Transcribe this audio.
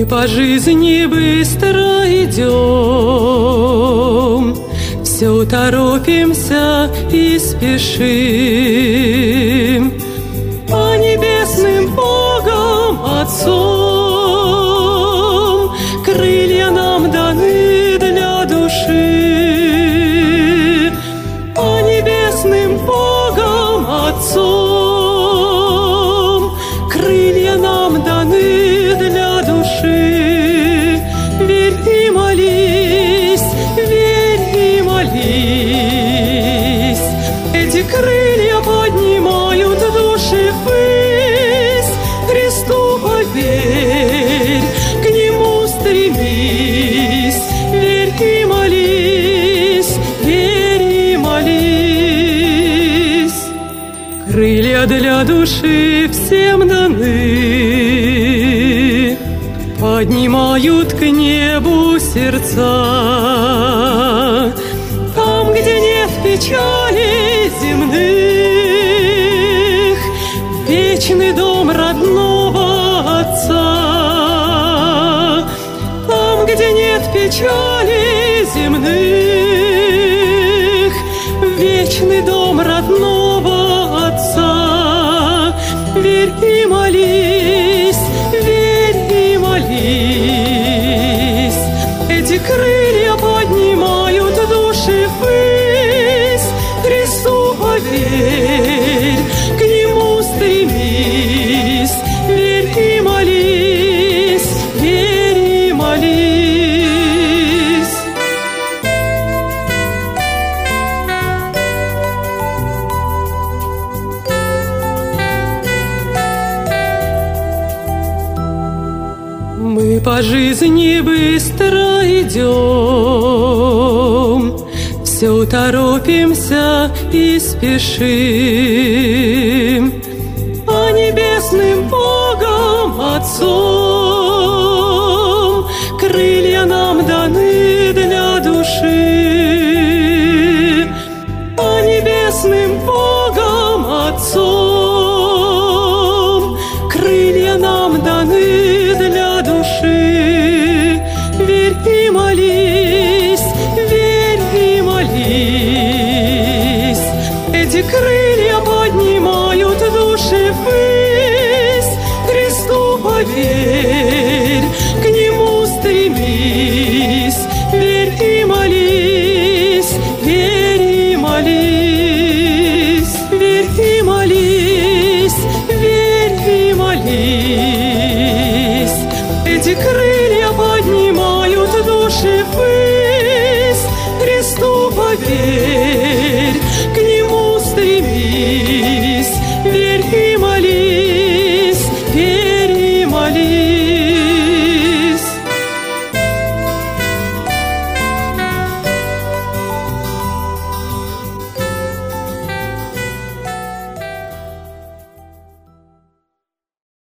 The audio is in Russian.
по жизни быстро идем, все торопимся и спешим. По небесным Богом Отцом крылья нам даны для души. По небесным Богом Отцом крылья нам даны для души. Верь и молись, верь и молись. Эти крылья поднимают души ввысь. Христу поверь, к Нему стремись. Верь и молись, верь и молись. Крылья для души всем даны, поднимают к небу сердца. Там, где нет печали земных, вечный дом родного Отца. Там, где нет печали земных, вечный дом родного Отца. Верь и молись, верь и молись. Эти крылья поднимают души ввысь. Христу поверь, к Нему стремись. Верь и молись, верь и молись. Мы по жизни быстро идем, все торопимся и спешим. По небесным Богом Отцом